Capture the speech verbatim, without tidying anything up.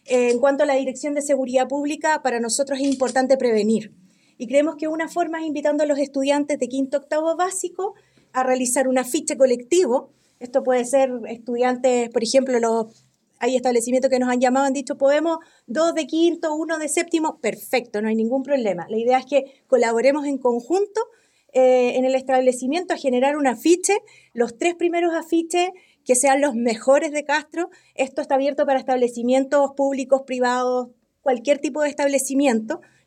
eh, en cuanto a la Dirección de Seguridad Pública, para nosotros es importante prevenir. Y creemos que una forma es invitando a los estudiantes de quinto octavo básico a realizar un afiche colectivo. Esto puede ser estudiantes, por ejemplo, los, hay establecimientos que nos han llamado, han dicho, podemos dos de quinto, uno de séptimo, perfecto, no hay ningún problema. La idea es que colaboremos en conjunto eh, en el establecimiento a generar un afiche, los tres primeros afiches que sean los mejores de Castro. Esto está abierto para establecimientos públicos, privados, cualquier tipo de establecimiento.